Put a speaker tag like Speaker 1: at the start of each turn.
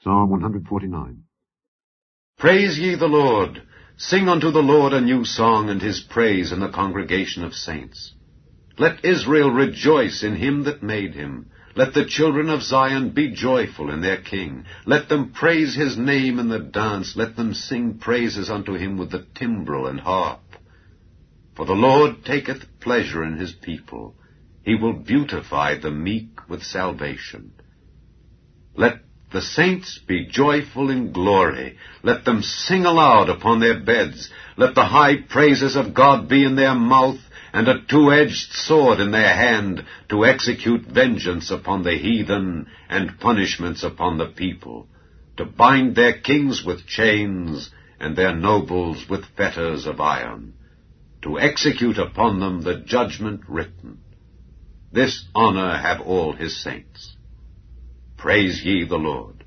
Speaker 1: Psalm 149.
Speaker 2: Praise ye the Lord. Sing unto the Lord a new song, and his praise in the congregation of saints. Let Israel rejoice in him that made him. Let the children of Zion be joyful in their king. Let them praise his name in the dance. Let them sing praises unto him with the timbrel and harp. For the Lord taketh pleasure in his people. He will beautify the meek with salvation. Let the saints be joyful in glory. Let them sing aloud upon their beds. Let the high praises of God be in their mouth, and a two-edged sword in their hand, to execute vengeance upon the heathen, and punishments upon the people, to bind their kings with chains, and their nobles with fetters of iron, to execute upon them the judgment written. This honor have all his saints. Praise ye the Lord.